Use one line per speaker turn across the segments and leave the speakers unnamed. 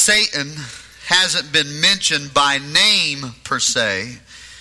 Satan hasn't been mentioned by name per se,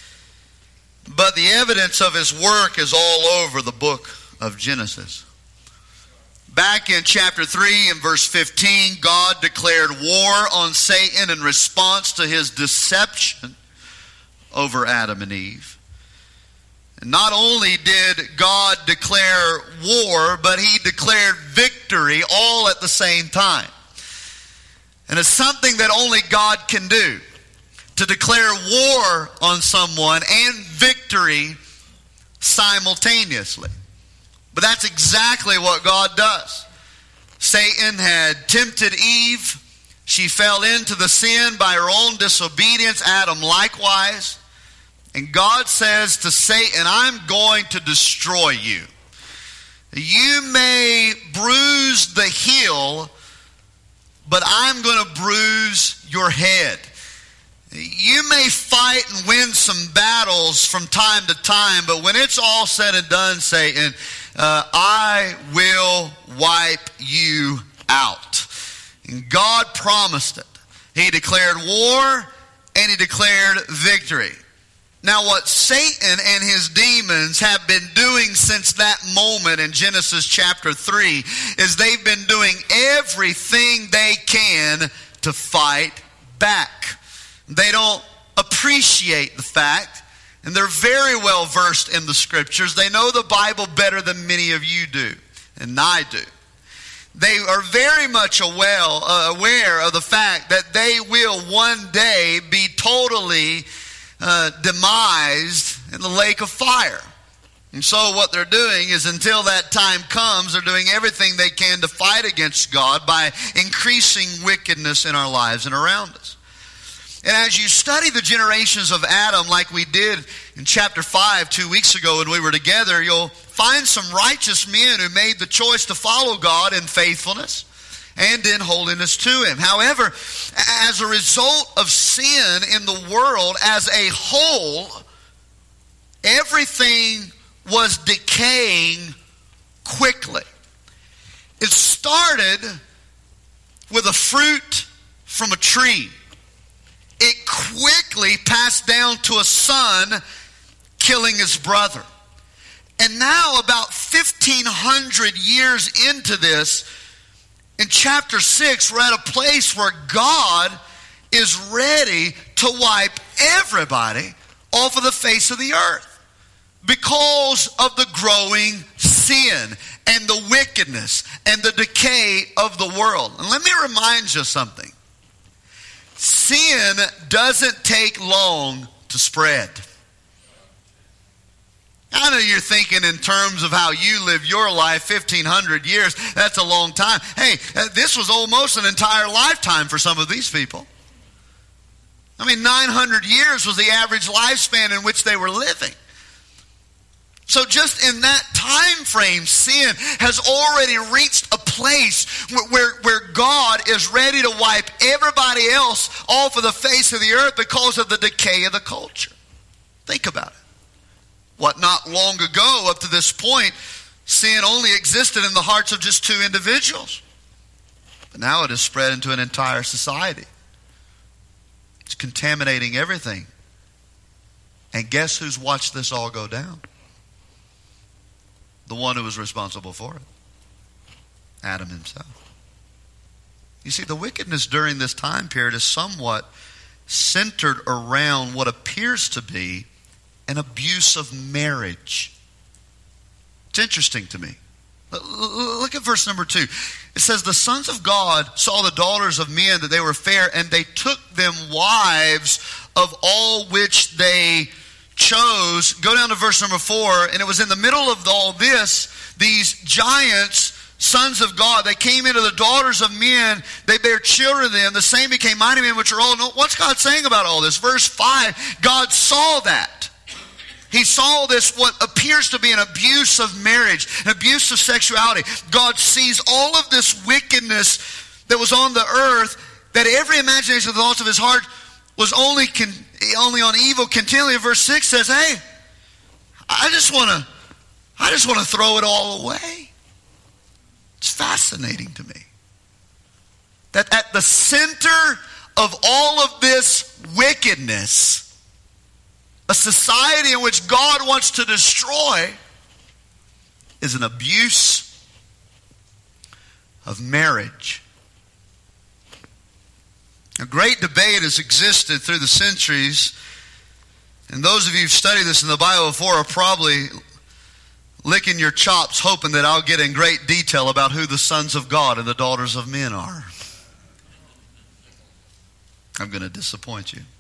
but the evidence of his work is all over the book of Genesis. Back in chapter 3 and verse 15, God declared war on Satan in response to his deception over Adam and Eve. And not only did God declare war, but he declared victory all at the same time. And it's something that only God can do, to declare war on someone and victory simultaneously. But that's exactly what God does. Satan had tempted Eve. She fell into the sin by her own disobedience. Adam likewise. And God says to Satan, I'm going to destroy you. You may bruise the heel, but I'm going to bruise your head. You may fight and win some battles from time to time, but when it's all said and done, Satan, I will wipe you out. And God promised it. He declared war and he declared victory. Now, what Satan and his demons have been doing since that moment in Genesis chapter 3 is they've been doing everything they can to fight back. They don't appreciate the fact, and they're very well versed in the Scriptures. They know the Bible better than many of you do, and I do. They are very much aware of the fact that they will one day be totally demised in the lake of fire. And so what they're doing is, until that time comes, they're doing everything they can to fight against God by increasing wickedness in our lives and around us. And as you study the generations of Adam, like we did in chapter 5 2 weeks ago when we were together, you'll find some righteous men who made the choice to follow God in faithfulness and in holiness to Him. However, as a result of sin in the world as a whole, everything was decaying quickly. It started with a fruit from a tree. It quickly passed down to a son killing his brother. And now, about 1,500 years into this, in chapter 6, we're at a place where God is ready to wipe everybody off of the face of the earth because of the growing sin and the wickedness and the decay of the world. And let me remind you something. Sin doesn't take long to spread. I know you're thinking in terms of how you live your life, 1,500 years, that's a long time. Hey, this was almost an entire lifetime for some of these people. I mean, 900 years was the average lifespan in which they were living. So just in that time frame, sin has already reached a place where God is ready to wipe everybody else off of the face of the earth because of the decay of the culture. Think about it. What, not long ago, up to this point, sin only existed in the hearts of just two individuals. But now it has spread into an entire society. It's contaminating everything. And guess who's watched this all go down? The one who was responsible for it. Adam himself. You see, the wickedness during this time period is somewhat centered around what appears to be an abuse of marriage. It's interesting to me. Look at verse number 2. It says, the sons of God saw the daughters of men that they were fair, and they took them wives of all which they chose. Go down to verse number 4, and it was in the middle of all this, these giants, sons of God, they came into the daughters of men, they bare children to them, the same became mighty men which are old. What's God saying about all this? Verse 5, God saw that. He saw this, what appears to be an abuse of marriage, an abuse of sexuality. God sees all of this wickedness that was on the earth, that every imagination of the thoughts of his heart was only on evil continually. Verse 6 says, hey, I just want to throw it all away. It's fascinating to me. that at the center of all of this wickedness, a society in which God wants to destroy, is an abuse of marriage. A great debate has existed through the centuries, and those of you who've studied this in the Bible before are probably licking your chops hoping that I'll get in great detail about who the sons of God and the daughters of men are. I'm going to disappoint you.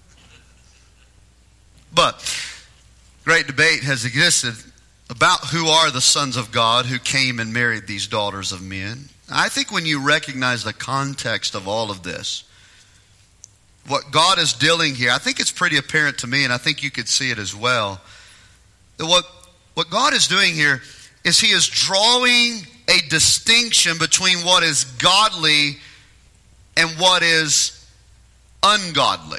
But great debate has existed about who are the sons of God who came and married these daughters of men. I think when you recognize the context of all of this, what God is dealing here, I think it's pretty apparent to me, and I think you could see it as well. What God is doing here is He is drawing a distinction between what is godly and what is ungodly.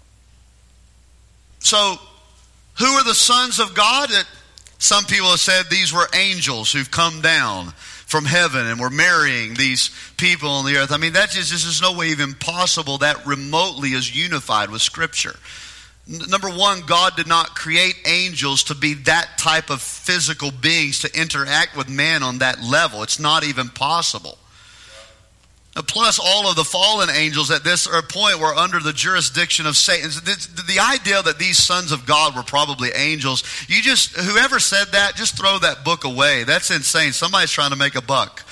So, who are the sons of God? Some people have said these were angels who've come down from heaven and were marrying these people on the earth. I mean, this is no way even possible that remotely is unified with Scripture. Number one, God did not create angels to be that type of physical beings to interact with man on that level. It's not even possible. Plus, all of the fallen angels at this point were under the jurisdiction of Satan. The idea that these sons of God were probably angels, whoever said that, just throw that book away. That's insane. Somebody's trying to make a buck.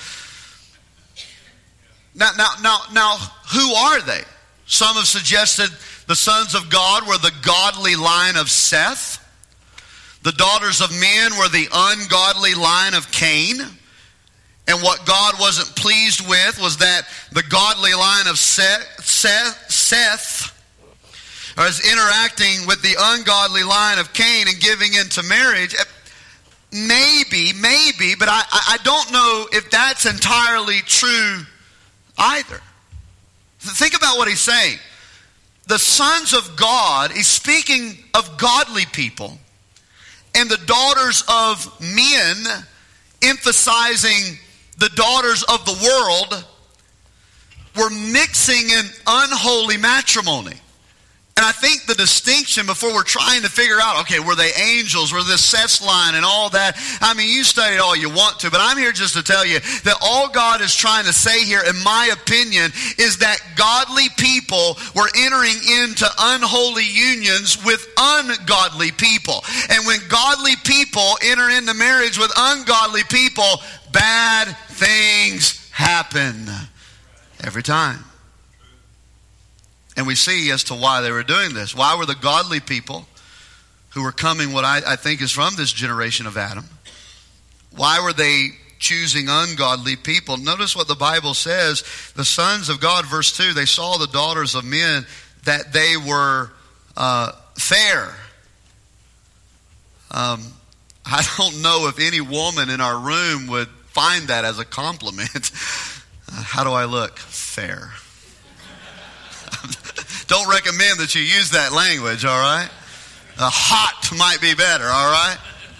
Now, who are they? Some have suggested the sons of God were the godly line of Seth. The daughters of men were the ungodly line of Cain. And what God wasn't pleased with was that the godly line of Seth was interacting with the ungodly line of Cain and giving into marriage. Maybe, but I don't know if that's entirely true either. Think about what he's saying. The sons of God, he's speaking of godly people, and the daughters of men, emphasizing the daughters of the world, were mixing in unholy matrimony. And I think the distinction, before we're trying to figure out, okay, were they angels, were this Seth's line and all that? I mean, you study it all you want to, but I'm here just to tell you that all God is trying to say here, in my opinion, is that godly people were entering into unholy unions with ungodly people. And when godly people enter into marriage with ungodly people, bad things happen every time. And we see as to why they were doing this. Why were the godly people who were coming, what I think is from this generation of Adam, why were they choosing ungodly people? Notice what the Bible says. The sons of God, verse 2, they saw the daughters of men that they were fair. I don't know if any woman in our room would find that as a compliment. How do I look? Fair. Don't recommend that you use that language, all right? Hot might be better, all right?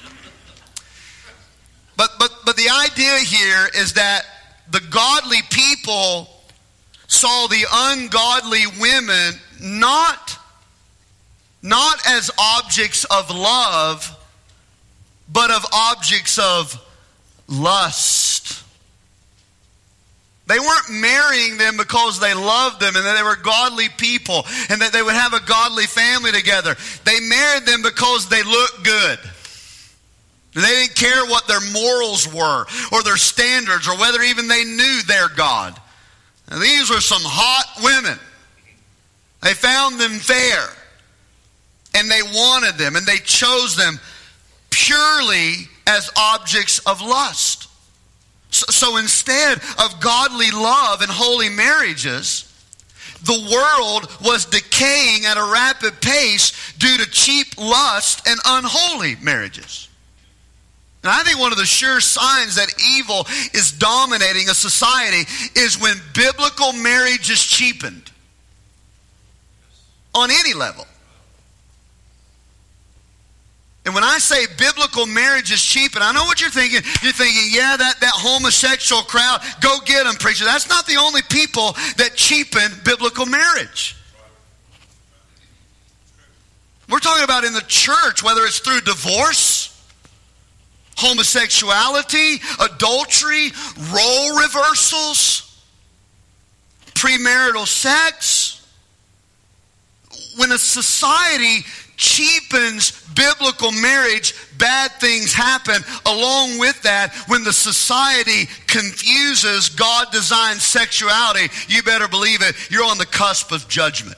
But the idea here is that the godly people saw the ungodly women not as objects of love, but of objects of lust. They weren't marrying them because they loved them and that they were godly people and that they would have a godly family together. They married them because they looked good. They didn't care what their morals were or their standards or whether even they knew their God. Now, these were some hot women. They found them fair and they wanted them and they chose them purely as objects of lust. So instead of godly love and holy marriages, the world was decaying at a rapid pace due to cheap lust and unholy marriages. And I think one of the sure signs that evil is dominating a society is when biblical marriage is cheapened on any level. And when I say biblical marriage is cheap, and I know what you're thinking. You're thinking, yeah, that homosexual crowd, go get them, preacher. That's not the only people that cheapen biblical marriage. We're talking about in the church, whether it's through divorce, homosexuality, adultery, role reversals, premarital sex. When a society cheapens biblical marriage, bad things happen. Along with that, when the society confuses God-designed sexuality, you better believe it, you're on the cusp of judgment.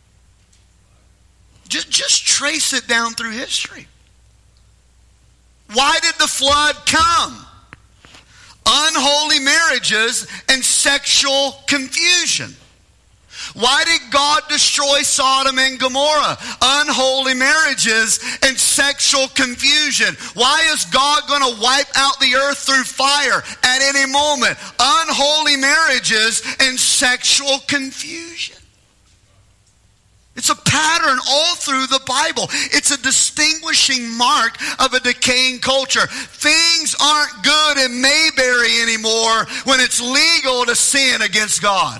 Just trace it down through history. Why did the flood come? Unholy marriages and sexual confusion. Why did God destroy Sodom and Gomorrah? Unholy marriages and sexual confusion. Why is God going to wipe out the earth through fire at any moment? Unholy marriages and sexual confusion. It's a pattern all through the Bible. It's a distinguishing mark of a decaying culture. Things aren't good in Mayberry anymore when it's legal to sin against God.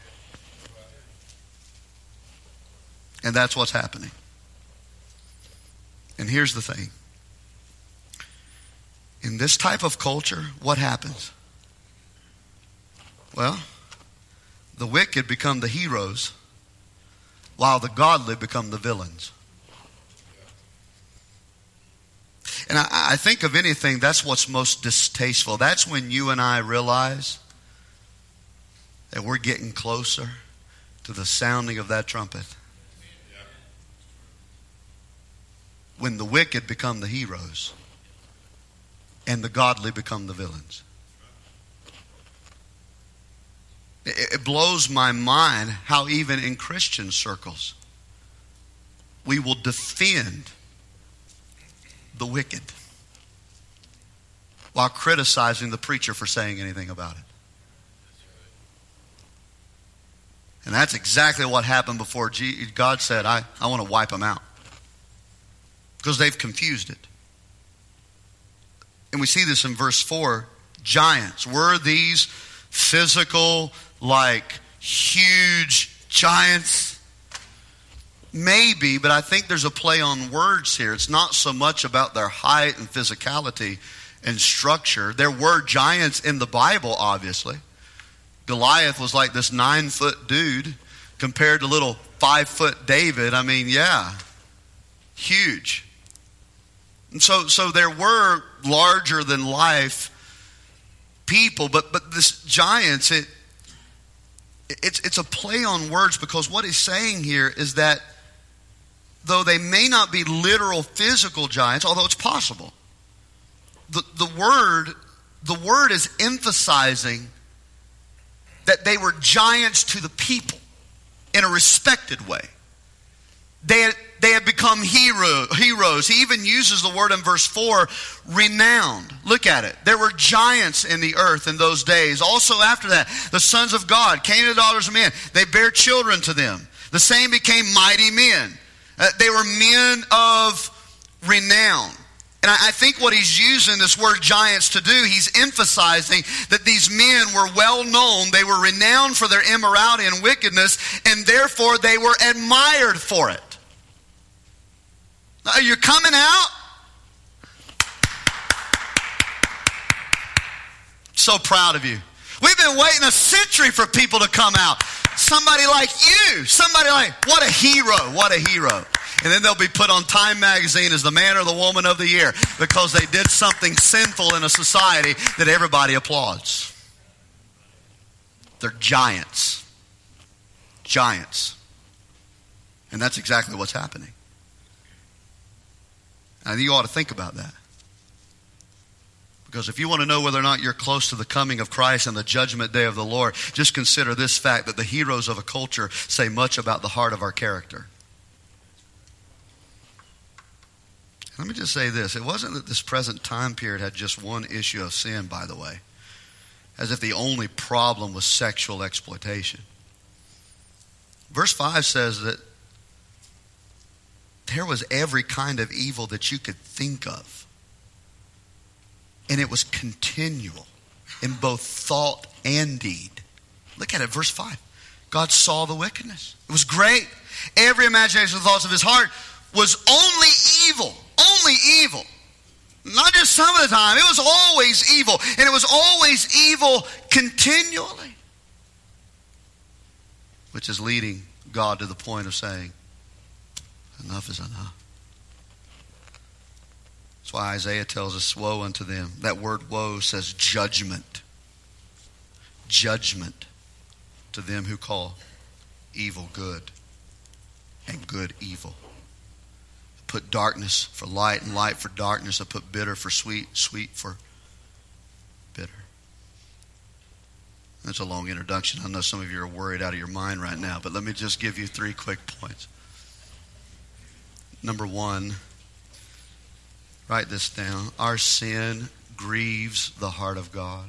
And that's what's happening. And here's the thing. In this type of culture, what happens? Well, the wicked become the heroes, while the godly become the villains. And I think of anything, that's what's most distasteful. That's when you and I realize that we're getting closer to the sounding of that trumpet. When the wicked become the heroes and the godly become the villains. It blows my mind how even in Christian circles we will defend the wicked while criticizing the preacher for saying anything about it. And that's exactly what happened before God said, I want to wipe them out. Because they've confused it. And we see this in verse 4. Giants. Were these physical, like huge giants? Maybe, but I think there's a play on words here. It's not so much about their height and physicality and structure. There were giants in the Bible, obviously. Goliath was like this 9-foot dude compared to little 5-foot David. I mean, yeah, huge. And so there were larger than life people, but this giants, it's a play on words, because what he's saying here is that though they may not be literal physical giants, although it's possible, the word is emphasizing that they were giants to the people in a respected way. They had become heroes. He even uses the word in verse 4, renowned. Look at it. There were giants in the earth in those days. Also after that, the sons of God came to the daughters of men. They bare children to them. The same became mighty men. They were men of renown. And I think what he's using this word giants to do, he's emphasizing that these men were well known. They were renowned for their immorality and wickedness, and therefore they were admired for it. Now, you're coming out? So proud of you. We've been waiting a century for people to come out. Somebody like you. Somebody like, what a hero. What a hero. And then they'll be put on Time magazine as the man or the woman of the year because they did something sinful in a society that everybody applauds. They're giants. Giants. And that's exactly what's happening. I think you ought to think about that. Because if you want to know whether or not you're close to the coming of Christ and the judgment day of the Lord, just consider this fact that the heroes of a culture say much about the heart of our character. Let me just say this. It wasn't that this present time period had just one issue of sin, by the way, as if the only problem was sexual exploitation. Verse 5 says that there was every kind of evil that you could think of. And it was continual in both thought and deed. Look at it, verse 5. God saw the wickedness. It was great. Every imagination of the thoughts of his heart was only evil. Only evil. Not just some of the time. It was always evil. And it was always evil continually. Which is leading God to the point of saying, enough is enough. That's why Isaiah tells us, woe unto them. That word woe says judgment. Judgment to them who call evil good and good evil. Put darkness for light and light for darkness. I put bitter for sweet, sweet for bitter. That's a long introduction. I know some of you are worried out of your mind right now, but let me just give you 3 quick points. Number 1, write this down. Our sin grieves the heart of God.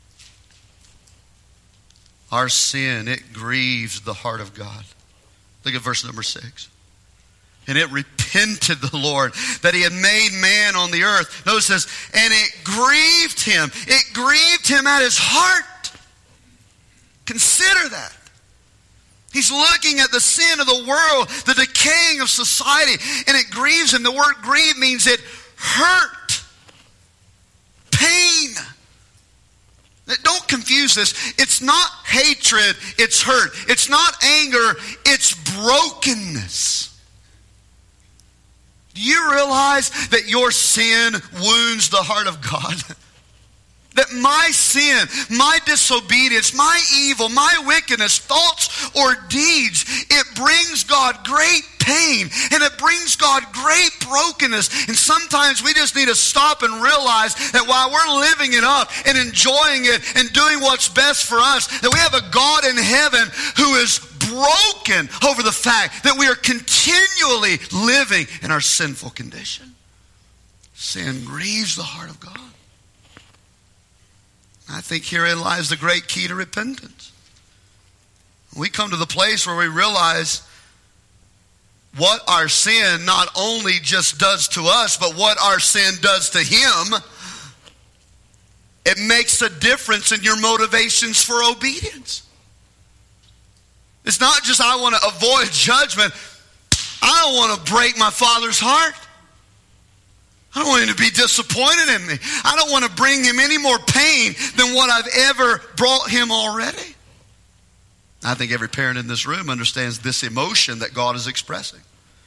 Our sin, it grieves the heart of God. Look at verse number 6. And it repented the Lord that he had made man on the earth. Notice this, and it grieved him. It grieved him at his heart. Consider that. He's looking at the sin of the world, the decaying of society, and it grieves him. The word grieve means it hurt. Pain. Don't confuse this. It's not hatred, it's hurt. It's not anger, it's brokenness. Do you realize that your sin wounds the heart of God? That my sin, my disobedience, my evil, my wickedness, thoughts or deeds, it brings God great pain and it brings God great brokenness. And sometimes we just need to stop and realize that while we're living it up and enjoying it and doing what's best for us, that we have a God in heaven who is broken over the fact that we are continually living in our sinful condition. Sin grieves the heart of God. I think herein lies the great key to repentance. We come to the place where we realize what our sin not only just does to us, but what our sin does to him. It makes a difference in your motivations for obedience. It's not just I want to avoid judgment. I don't want to break my Father's heart. I don't want him to be disappointed in me. I don't want to bring him any more pain than what I've ever brought him already. I think every parent in this room understands this emotion that God is expressing.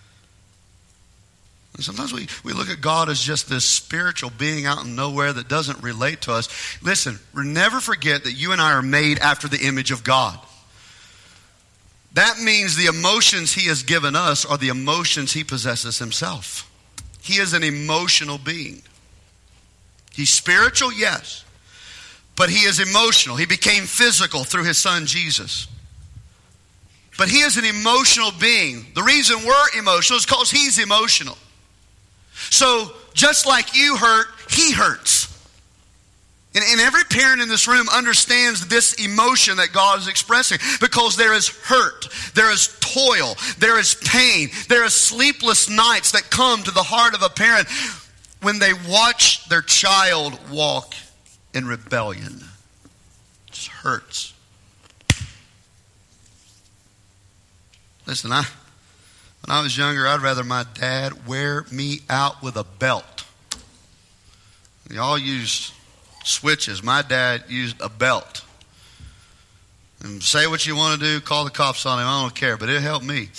And sometimes we look at God as just this spiritual being out in nowhere that doesn't relate to us. Listen, never forget that you and I are made after the image of God. That means the emotions he has given us are the emotions he possesses himself. He is an emotional being. He's spiritual, yes. But he is emotional. He became physical through his son Jesus. But he is an emotional being. The reason we're emotional is because he's emotional. So just like you hurt, he hurts. And every parent in this room understands this emotion that God is expressing, because there is hurt, there is toil, there is pain, there is sleepless nights that come to the heart of a parent when they watch their child walk in rebellion. It just hurts. Listen, when I was younger, I'd rather my dad wear me out with a belt. Y'all used switches. My dad used a belt. And say what you want to do, call the cops on him, I don't care, but it helped me.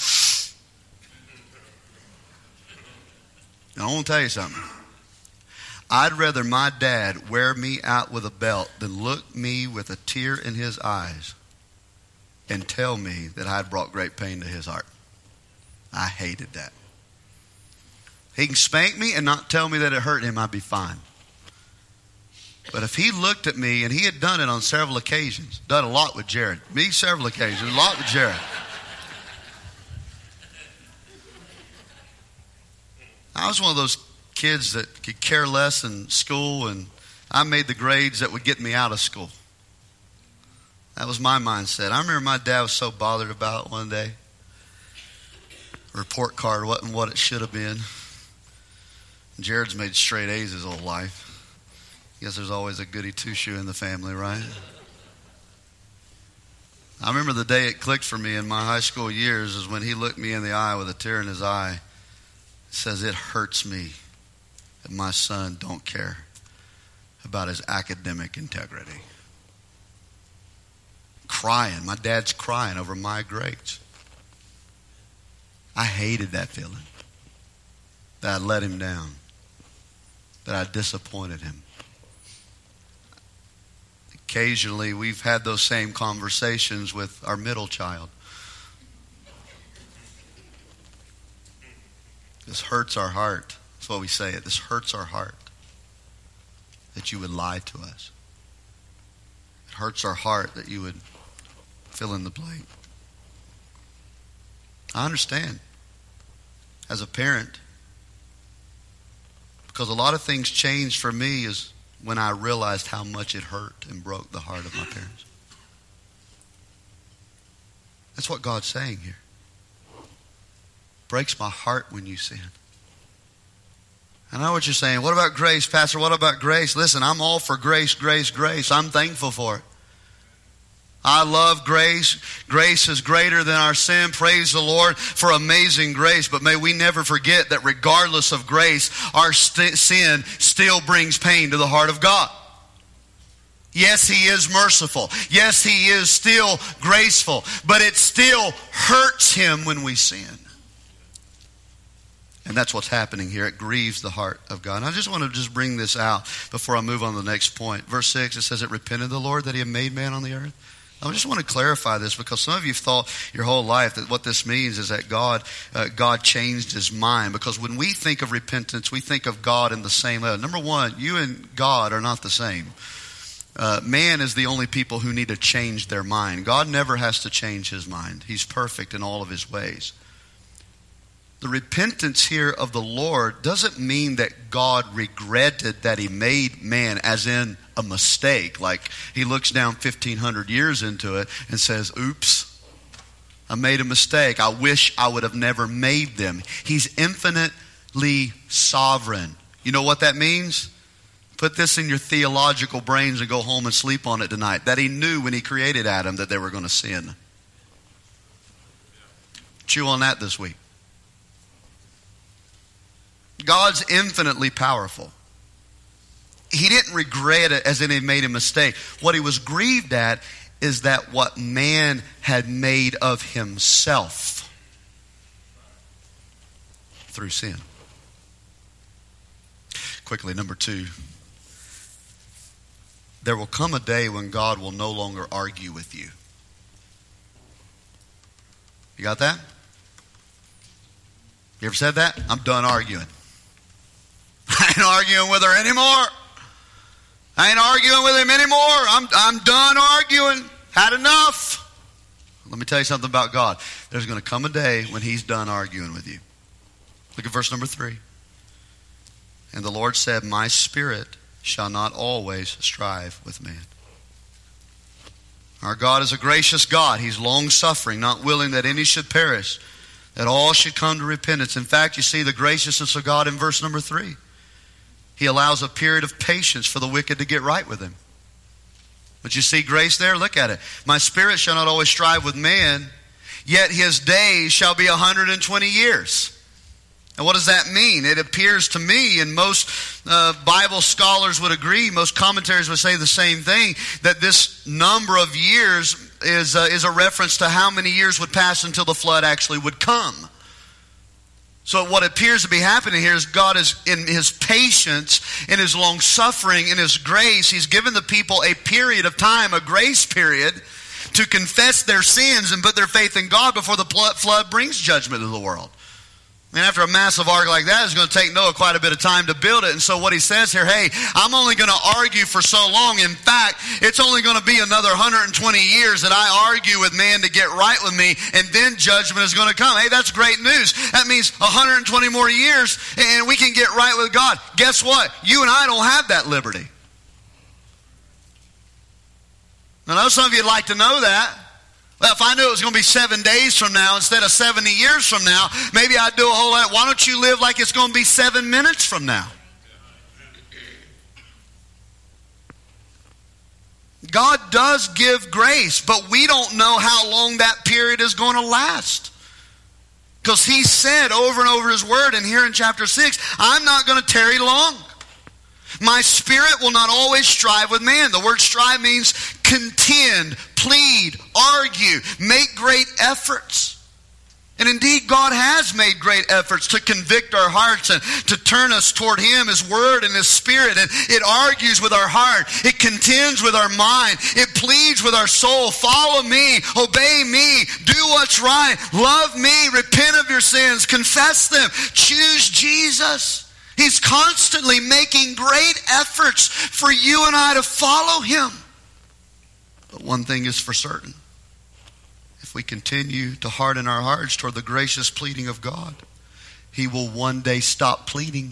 And I want to tell you something. I'd rather my dad wear me out with a belt than look me with a tear in his eyes and tell me that I'd brought great pain to his heart. I hated that. He can spank me and not tell me that it hurt him, I'd be fine. But if he looked at me, and he had done it on several occasions, done a lot with Jared. Me, several occasions, a lot with Jared. I was one of those kids that could care less in school, and I made the grades that would get me out of school. That was my mindset. I remember my dad was so bothered about it one day. report card wasn't what it should have been. Jared's made straight A's his whole life. Guess there's always a goody two-shoe in the family, right? I remember the day it clicked for me in my high school years is when he looked me in the eye with a tear in his eye. He says, it hurts me that my son don't care about his academic integrity. Crying. My dad's crying over my grades. I hated that feeling. That I let him down. That I disappointed him. Occasionally, we've had those same conversations with our middle child. This hurts our heart. That's what we say. This hurts our heart that you would lie to us. It hurts our heart that you would fill in the blank. I understand as a parent, because a lot of things changed for me is when I realized how much it hurt and broke the heart of my parents. That's what God's saying here. Breaks my heart when you sin. I know what you're saying. What about grace, Pastor? What about grace? Listen, I'm all for grace, grace, grace. I'm thankful for it. I love grace. Grace is greater than our sin. Praise the Lord for amazing grace. But may we never forget that regardless of grace, our sin still brings pain to the heart of God. Yes, He is merciful. Yes, He is still graceful. But it still hurts Him when we sin. And that's what's happening here. It grieves the heart of God. And I just want to bring this out before I move on to the next point. Verse 6, it says, it repented the Lord that He had made man on the earth. I just want to clarify this because some of you have thought your whole life that what this means is that God changed His mind. Because when we think of repentance, we think of God in the same level. Number one, you and God are not the same. Man is the only people who need to change their mind. God never has to change His mind. He's perfect in all of His ways. The repentance here of the Lord doesn't mean that God regretted that He made man as in a mistake. Like He looks down 1,500 years into it and says, oops, I made a mistake. I wish I would have never made them. He's infinitely sovereign. You know what that means? Put this in your theological brains and go home and sleep on it tonight. That He knew when He created Adam that they were going to sin. Chew on that this week. God's infinitely powerful. He didn't regret it as in He made a mistake. What He was grieved at is that what man had made of himself through sin. Quickly, number 2. There will come a day when God will no longer argue with you. You got that? You ever said that? I'm done arguing. I ain't arguing with her anymore. I ain't arguing with him anymore. I'm done arguing. Had enough. Let me tell you something about God. There's going to come a day when He's done arguing with you. Look at verse number 3. And the Lord said, my spirit shall not always strive with man. Our God is a gracious God. He's long-suffering, not willing that any should perish, that all should come to repentance. In fact, you see the graciousness of God in verse number 3. He allows a period of patience for the wicked to get right with Him. But you see grace there? Look at it. My spirit shall not always strive with man, yet his days shall be 120 years. And what does that mean? It appears to me, and most Bible scholars would agree, most commentaries would say the same thing, that this number of years is a reference to how many years would pass until the flood actually would come. So what appears to be happening here is God is in His patience, in His long suffering, in His grace. He's given the people a period of time, a grace period, to confess their sins and put their faith in God before the flood brings judgment to the world. I mean, after a massive ark like that, it's going to take Noah quite a bit of time to build it. And so what he says here, hey, I'm only going to argue for so long. In fact, it's only going to be another 120 years that I argue with man to get right with me, and then judgment is going to come. Hey, that's great news. That means 120 more years, and we can get right with God. Guess what? You and I don't have that liberty. I know some of you would like to know that. Well, if I knew it was going to be 7 days from now instead of 70 years from now, maybe I'd do a whole lot. Why don't you live like it's going to be 7 minutes from now? God does give grace, but we don't know how long that period is going to last. Because He said over and over His Word, and here in chapter 6, I'm not going to tarry long. My spirit will not always strive with man. The word strive means contend, plead, argue, make great efforts. And indeed, God has made great efforts to convict our hearts and to turn us toward Him, His Word and His Spirit. And it argues with our heart. It contends with our mind. It pleads with our soul. Follow me. Obey me. Do what's right. Love me. Repent of your sins. Confess them. Choose Jesus. He's constantly making great efforts for you and I to follow Him. But one thing is for certain. If we continue to harden our hearts toward the gracious pleading of God, He will one day stop pleading.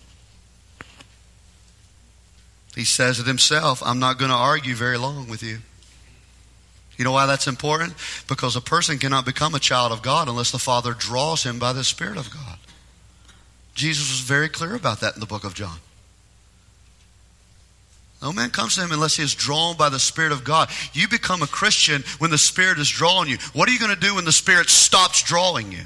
He says it Himself, I'm not going to argue very long with you. You know why that's important? Because a person cannot become a child of God unless the Father draws him by the Spirit of God. Jesus was very clear about that in the book of John. No man comes to Him unless he is drawn by the Spirit of God. You become a Christian when the Spirit is drawing you. What are you going to do when the Spirit stops drawing you?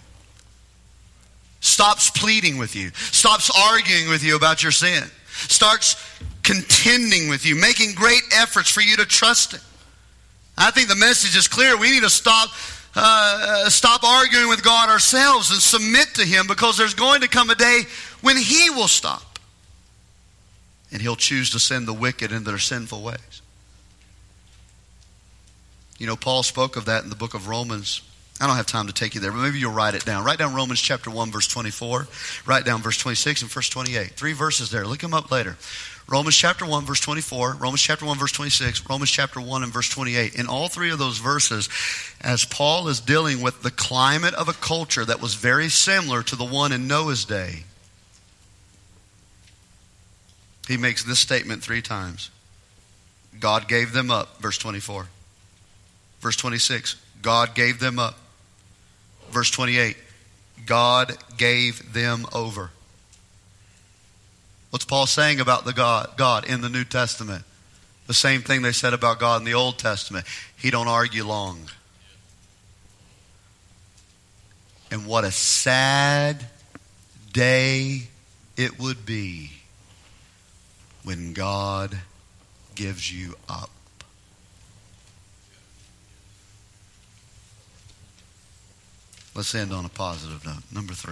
Stops pleading with you. Stops arguing with you about your sin. Starts contending with you. Making great efforts for you to trust Him. I think the message is clear. We need to stop arguing with God ourselves and submit to Him, because there's going to come a day when He will stop. And He'll choose to send the wicked into their sinful ways. You know, Paul spoke of that in the book of Romans. I don't have time to take you there, but maybe you'll write it down. Write down Romans chapter 1, verse 24. Write down verse 26 and verse 28. 3 verses there. Look them up later. Romans chapter 1, verse 24. Romans chapter 1, verse 26. Romans chapter 1 and verse 28. In all three of those verses, as Paul is dealing with the climate of a culture that was very similar to the one in Noah's day, he makes this statement 3 times. God gave them up, verse 24. Verse 26, God gave them up. Verse 28, God gave them over. What's Paul saying about the God in the New Testament? The same thing they said about God in the Old Testament. He don't argue long. And what a sad day it would be when God gives you up. Let's end on a positive note. Number 3.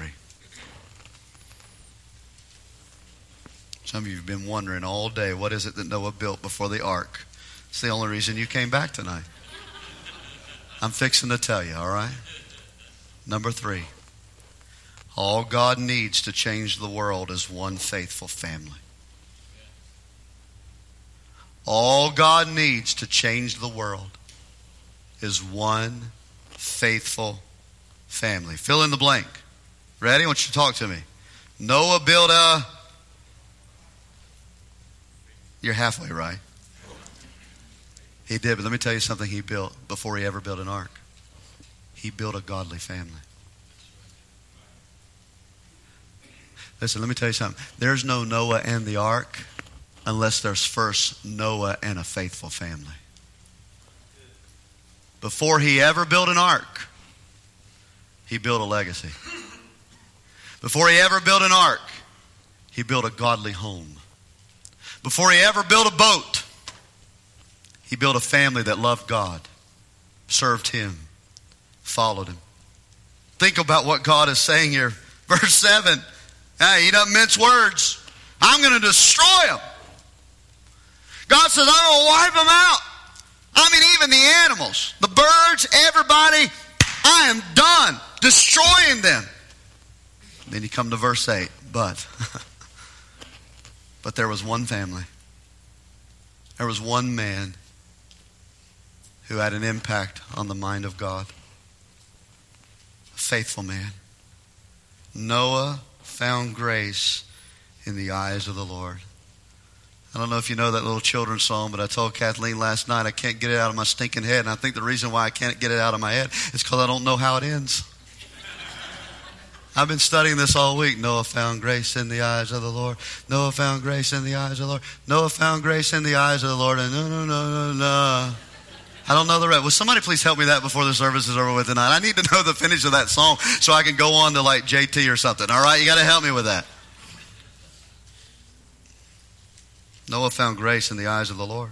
Some of you have been wondering all day, what is it that Noah built before the ark? It's the only reason you came back tonight. I'm fixing to tell you, all right? Number 3. All God needs to change the world is one faithful family. All God needs to change the world is one faithful family. Fill in the blank. Ready? I want you to talk to me. Noah built a... You're halfway right. He did, but let me tell you something he built before he ever built an ark. He built a godly family. Listen, let me tell you something. There's no Noah and the ark unless there's first Noah and a faithful family. Before he ever built an ark, he built a legacy. Before he ever built an ark, he built a godly home. Before he ever built a boat, he built a family that loved God, served Him, followed Him. Think about what God is saying here. Verse 7, hey, He doesn't mince words. I'm going to destroy them. God says, I'm going to wipe them out. I mean, even the animals, the birds, everybody, I am done destroying them. Then you come to verse 8, but there was one family. There was one man who had an impact on the mind of God. A faithful man. Noah found grace in the eyes of the Lord. I don't know if you know that little children's song, but I told Kathleen last night I can't get it out of my stinking head. And I think the reason why I can't get it out of my head is because I don't know how it ends. I've been studying this all week. Noah found grace in the eyes of the Lord. Noah found grace in the eyes of the Lord. Noah found grace in the eyes of the Lord. And no. I don't know the rest. Will somebody please help me that before the service is over with tonight? I need to know the finish of that song so I can go on to like JT or something. All right, you got to help me with that. Noah found grace in the eyes of the Lord.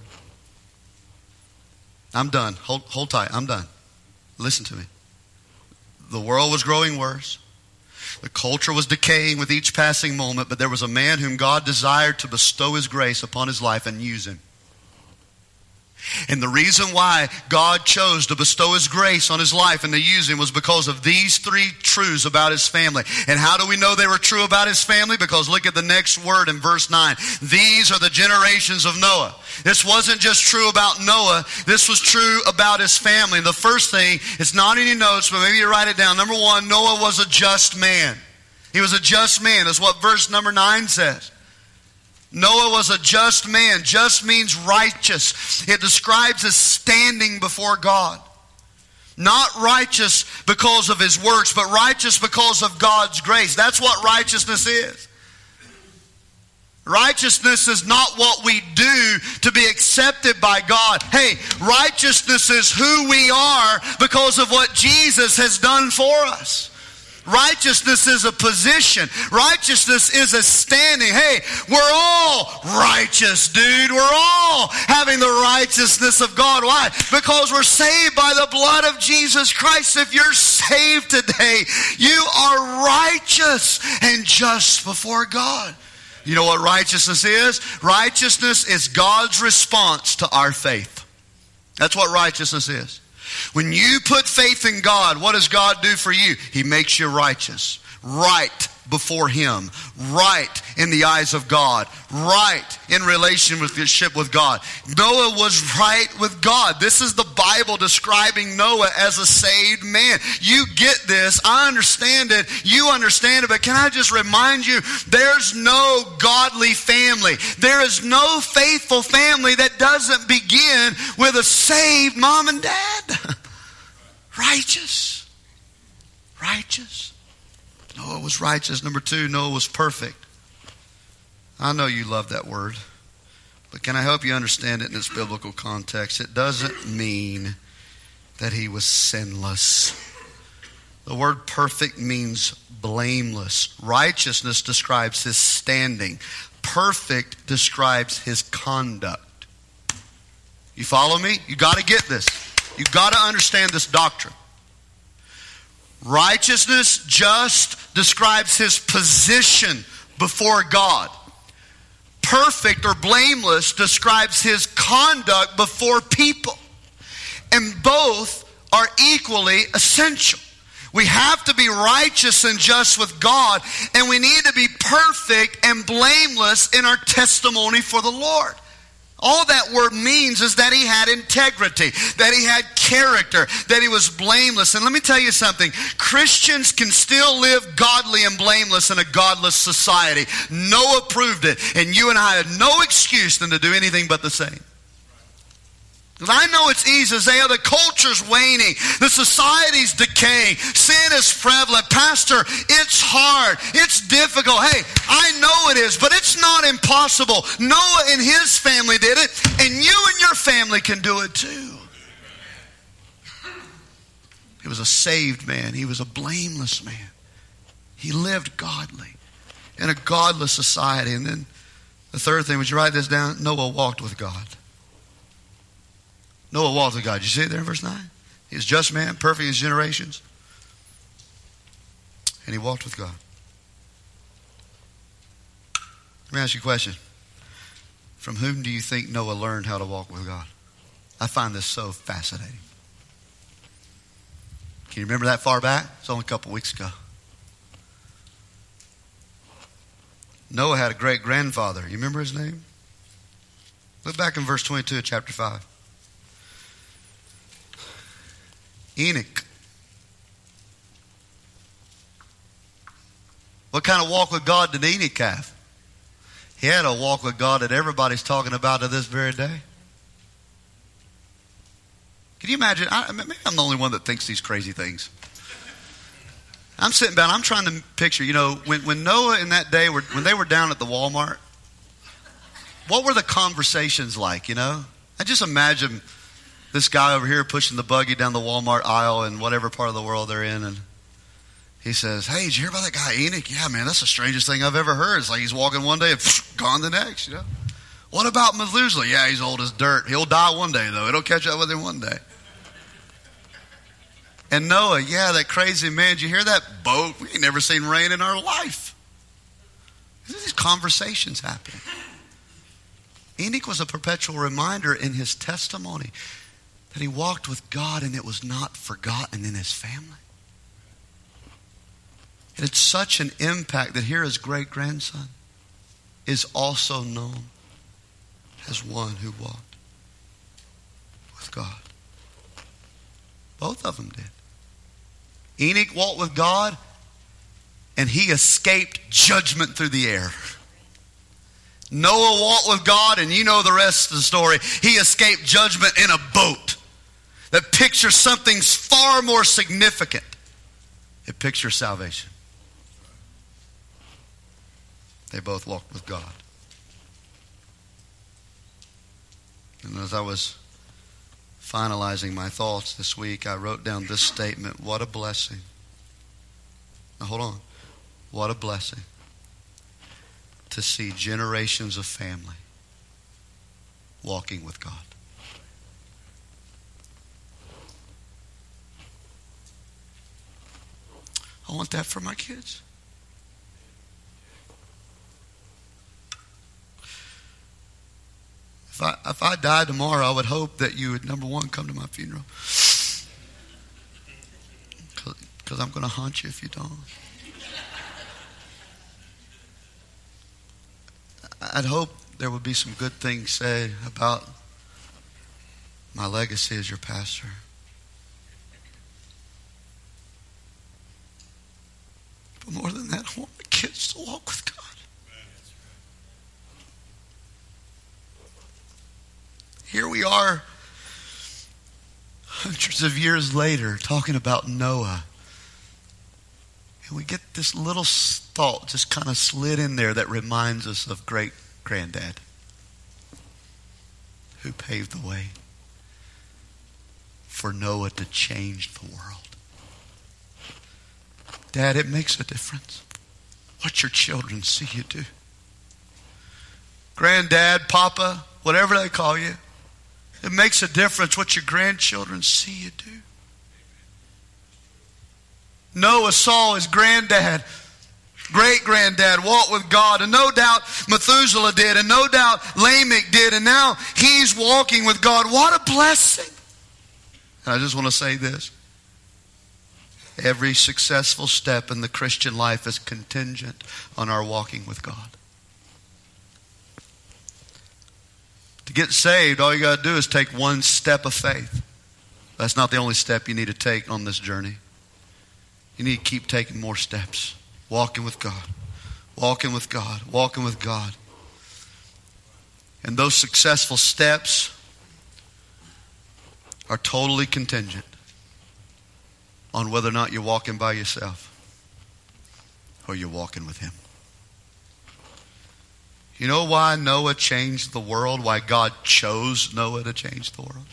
I'm done. Hold tight. I'm done. Listen to me. The world was growing worse. The culture was decaying with each passing moment, but there was a man whom God desired to bestow his grace upon his life and use him. And the reason why God chose to bestow his grace on his life and to use him was because of these three truths about his family. And how do we know they were true about his family? Because look at the next word in verse 9. These are the generations of Noah. This wasn't just true about Noah. This was true about his family. And the first thing, it's not in your notes, but maybe you write it down. Number one, Noah was a just man. He was a just man. That's what verse number 9 says. Noah was a just man. Just means righteous. It describes his standing before God. Not righteous because of his works, but righteous because of God's grace. That's what righteousness is. Righteousness is not what we do to be accepted by God. Hey, righteousness is who we are because of what Jesus has done for us. Righteousness is a position. Righteousness is a standing. Hey, we're all righteous, dude. We're all having the righteousness of God. Why? Because we're saved by the blood of Jesus Christ. If you're saved today, you are righteous and just before God. You know what righteousness is? Righteousness is God's response to our faith. That's what righteousness is. When you put faith in God, what does God do for you? He makes you righteous. Right before Him. Right in the eyes of God. Right in relationship with God. Noah was right with God. This is the Bible describing Noah as a saved man. You get this. I understand it. You understand it. But can I just remind you, there's no godly family. There is no faithful family that doesn't begin with a saved mom and dad. Righteous. Righteous. Noah was righteous. Number two, Noah was perfect. I know you love that word, but can I help you understand it in its biblical context? It doesn't mean that he was sinless. The word perfect means blameless. Righteousness describes his standing. Perfect describes his conduct. You follow me? You got to get this. You got to understand this doctrine. Righteousness just describes his position before God. Perfect or blameless describes his conduct before people. And both are equally essential. We have to be righteous and just with God, and we need to be perfect and blameless in our testimony for the Lord. All that word means is that he had integrity, that he had character, that he was blameless. And let me tell you something. Christians can still live godly and blameless in a godless society. Noah proved it. And you and I have no excuse than to do anything but the same. Because I know it's easy to say, oh, the culture's waning. The society's decaying. Sin is prevalent. Pastor, it's hard. It's difficult. Hey, I know it is, but it's not impossible. Noah and his family did it, and you and your family can do it too. He was a saved man. He was a blameless man. He lived godly in a godless society. And then the third thing, would you write this down? Noah walked with God. Noah walked with God. You see it there in verse 9? He was a just man, perfect in his generations. And he walked with God. Let me ask you a question. From whom do you think Noah learned how to walk with God? I find this so fascinating. Can you remember that far back? It's only a couple weeks ago. Noah had a great grandfather. You remember his name? Look back in verse 22 of chapter 5. Enoch. What kind of walk with God did Enoch have? He had a walk with God that everybody's talking about to this very day. Can you imagine? Maybe I'm the only one that thinks these crazy things. I'm sitting down, I'm trying to picture, when Noah in that day, when they were down at the Walmart, what were the conversations like, I just imagine this guy over here pushing the buggy down the Walmart aisle in whatever part of the world they're in, and he says, hey, did you hear about that guy Enoch? Yeah, man, that's the strangest thing I've ever heard. It's like he's walking one day and gone the next, What about Methuselah? Yeah, he's old as dirt. He'll die one day, though. It'll catch up with him one day. And Noah, yeah, that crazy man. Did you hear that boat? We ain't never seen rain in our life. These conversations happening. Enoch was a perpetual reminder in his testimony that he walked with God and it was not forgotten in his family. It had such an impact that here his great-grandson is also known as one who walked with God. Both of them did. Enoch walked with God and he escaped judgment through the air. Noah walked with God, and you know the rest of the story. He escaped judgment in a boat that pictures something far more significant. It pictures salvation. They both walked with God. And as I was finalizing my thoughts this week, I wrote down this statement: what a blessing. Now hold on. What a blessing to see generations of family walking with God. I want that for my kids. If I died tomorrow, I would hope that you would, number one, come to my funeral. Because I'm going to haunt you if you don't. I'd hope there would be some good things said about my legacy as your pastor. But more than that, I want my kids to walk with God. Here we are, hundreds of years later, talking about Noah. And we get this little thought just kind of slid in there that reminds us of great-granddad who paved the way for Noah to change the world. Dad, it makes a difference what your children see you do. Granddad, Papa, whatever they call you, it makes a difference what your grandchildren see you do. Noah saw his granddad, great-granddad, walk with God. And no doubt Methuselah did. And no doubt Lamech did. And now he's walking with God. What a blessing. And I just want to say this. Every successful step in the Christian life is contingent on our walking with God. To get saved, all you got to do is take one step of faith. That's not the only step you need to take on this journey. You need to keep taking more steps. Walking with God. Walking with God. Walking with God. And those successful steps are totally contingent on whether or not you're walking by yourself or you're walking with Him. You know why Noah changed the world? Why God chose Noah to change the world?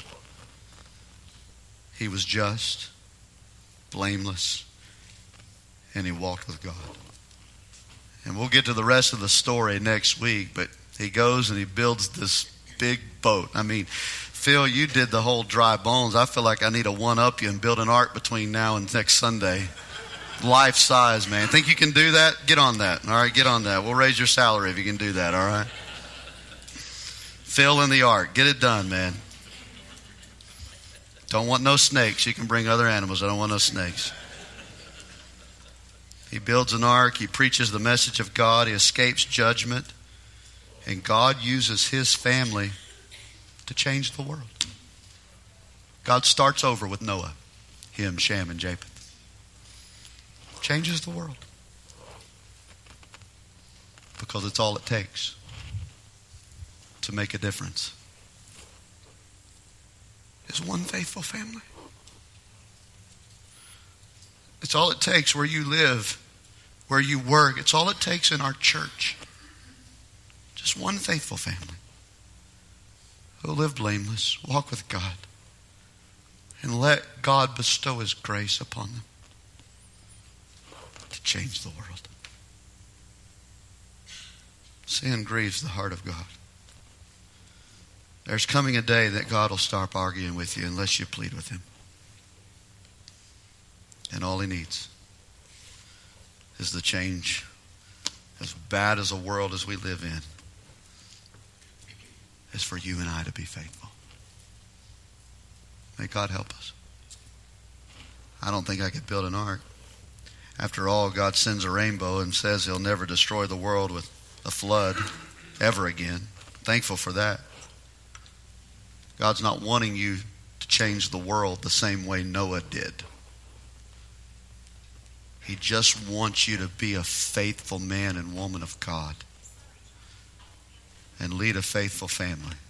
He was just, blameless, and he walked with God. And we'll get to the rest of the story next week, but he goes and he builds this big boat. I mean, Phil, you did the whole dry bones. I feel like I need to one-up you and build an ark between now and next Sunday. Life size, man. Think you can do that? Get on that. All right, get on that. We'll raise your salary if you can do that, all right? Fill in the ark. Get it done, man. Don't want no snakes. You can bring other animals. I don't want no snakes. He builds an ark. He preaches the message of God. He escapes judgment. And God uses his family to change the world. God starts over with Noah, him, Shem, and Japheth. Changes the world. Because it's all it takes to make a difference is one faithful family. It's all it takes where you live, where you work. It's all it takes in our church. Just one faithful family who live blameless, walk with God, and let God bestow His grace upon them to change the world. Sin grieves the heart of God. There's coming a day that God will stop arguing with you unless you plead with Him. And all He needs is the change, as bad as a world as we live in, is for you and I to be faithful. May God help us. I don't think I could build an ark. After all, God sends a rainbow and says He'll never destroy the world with a flood ever again. Thankful for that. God's not wanting you to change the world the same way Noah did. He just wants you to be a faithful man and woman of God and lead a faithful family.